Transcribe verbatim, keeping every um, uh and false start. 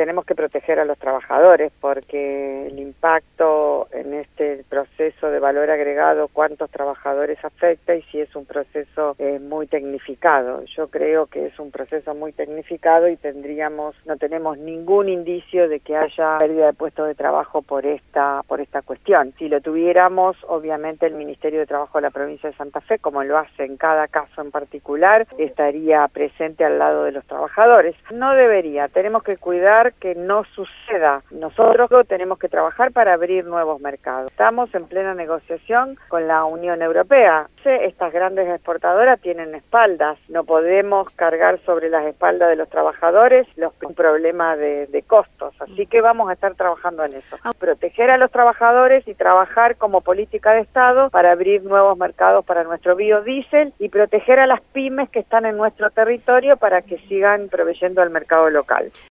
tenemos que proteger a los trabajadores porque el impacto en este proceso de valor agregado, cuántos trabajadores afecta y si es un proceso eh, muy tecnificado. Yo creo que es un proceso muy tecnificado y tendríamos, no tenemos ningún indicio de que haya pérdida de puestos de trabajo por esta, por esta cuestión. Si lo tuviéramos, obviamente el Ministerio de Trabajo de la provincia de Santa Fe, como lo hace en cada caso en particular, estaría presente al lado de los trabajadores. No debería, tenemos que cuidar que no suceda. Nosotros tenemos que trabajar para abrir nuevos mercados. Estamos en plena negociación con la Unión Europea. Estas grandes exportadoras tienen espaldas, no podemos cargar sobre las espaldas de los trabajadores los, un problema de, de costos, así que vamos a estar trabajando en eso. Proteger a los trabajadores y trabajar como política de Estado para abrir nuevos mercados para nuestro biodiesel y proteger a las pymes que están en nuestro territorio para que sigan proveyendo al mercado local.